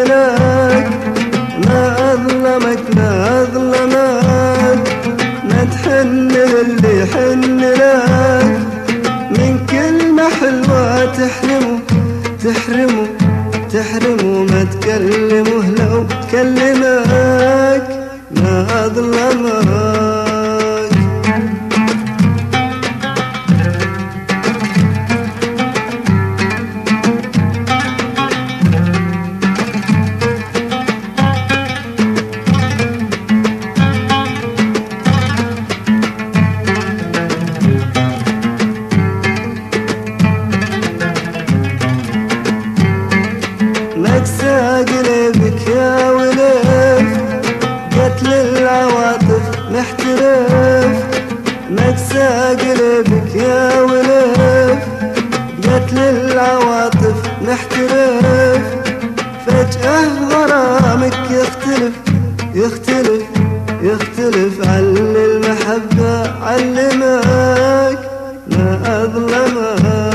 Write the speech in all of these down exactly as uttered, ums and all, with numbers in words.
لك، ما أظلمك ما أظلمك، ما تحن للي يحن لك، من كلمة حلوة تحرمه تحرمه تحرمه، ما تكلمه لو كلمك ما أظلمك. مكسى قلبك يا ولف، قتل العواطف محترف، مكسى قلبك يا ولف، قتل العواطف محترف، فجأة غرامك يختلف يختلف يختلف، عن المحبة علمك ما أظلمك.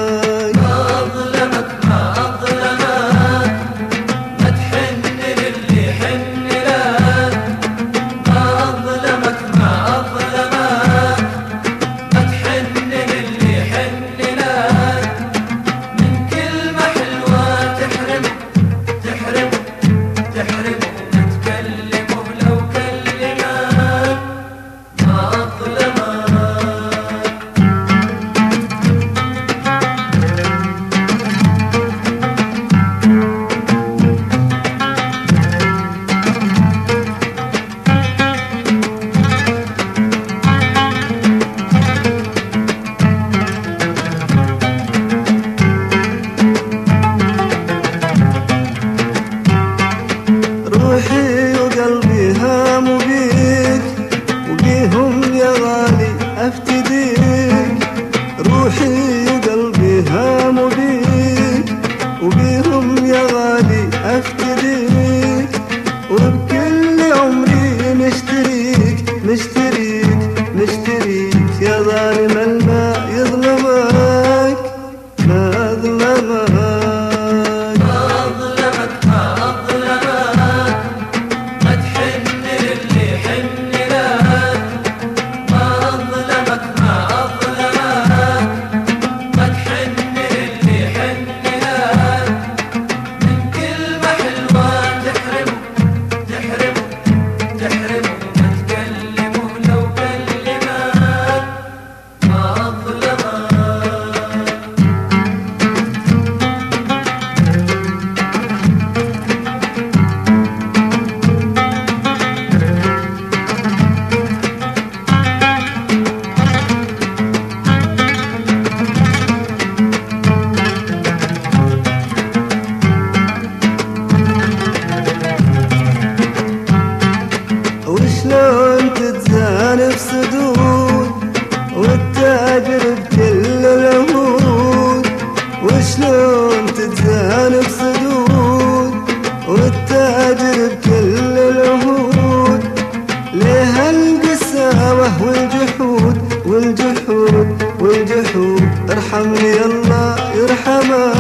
روحي وقلبي هاموا بيك، وبيهم يا غالي افتديك، روحي وقلبي هاموا بيك، وبيهم يا غالي افتديك، وبكل عمري مشتريك مشتريك مشتريك، يا ظالم الماء يظلمك ما أظلمك. وشلون تتزانف سدود والتاجر بكل العهود، وشلون تتزانف سدود والتاجر بكل العهود، ليه القساوة والجحود والجحود والجحود، ارحمني الله يرحمك